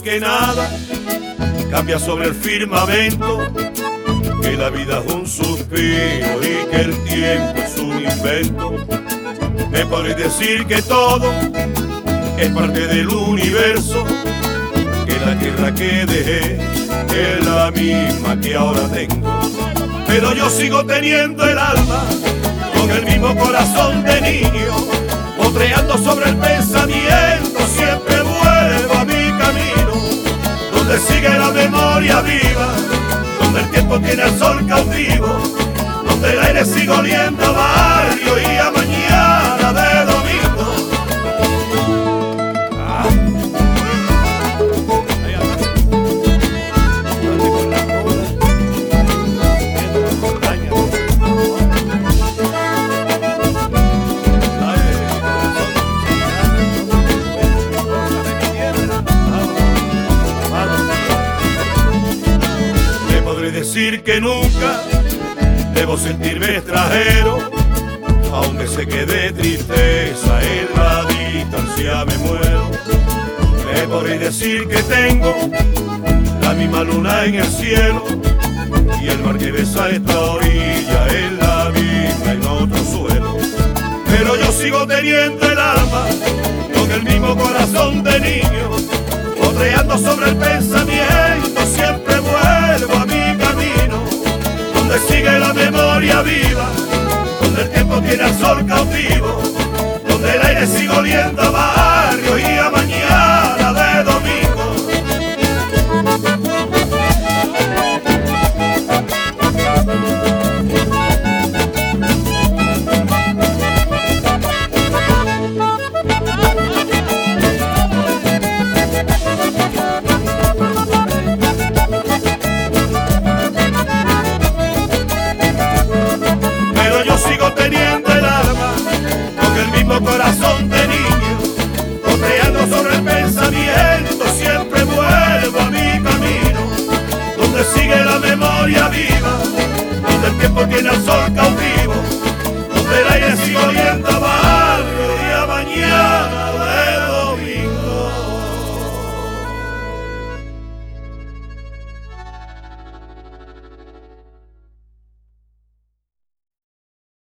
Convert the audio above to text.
que nada cambia sobre el firmamento, que la vida es un suspiro y que el tiempo es un invento. Me podréis decir que todo es parte del universo, que la tierra que dejé es la misma que ahora tengo, pero yo sigo teniendo el alma con el mismo corazón de niño, potreando sobre el pensamiento, siempre vuelvo a mi camino, donde sigue la memoria viva, donde el tiempo tiene el sol cautivo, donde el aire sigue oliendo a barrio y a mañana de domingo. Decir que nunca debo sentirme extranjero, aunque sé que de tristeza en la distancia me muero. Me podréis decir que tengo la misma luna en el cielo y el mar que besa esta orilla es la misma en otro suelo, pero yo sigo teniendo el alma con el mismo corazón de niño, potreando sobre el pensamiento, siempre vuelvo a mi camino, donde sigue la memoria viva, donde el tiempo tiene el sol cautivo, donde el aire sigue oliendo a barrio y a mañana de domingo. Corazón de niño, potreando sobre el pensamiento, siempre vuelvo a mi camino, donde sigue la memoria viva, donde el tiempo tiene el sol cautivo.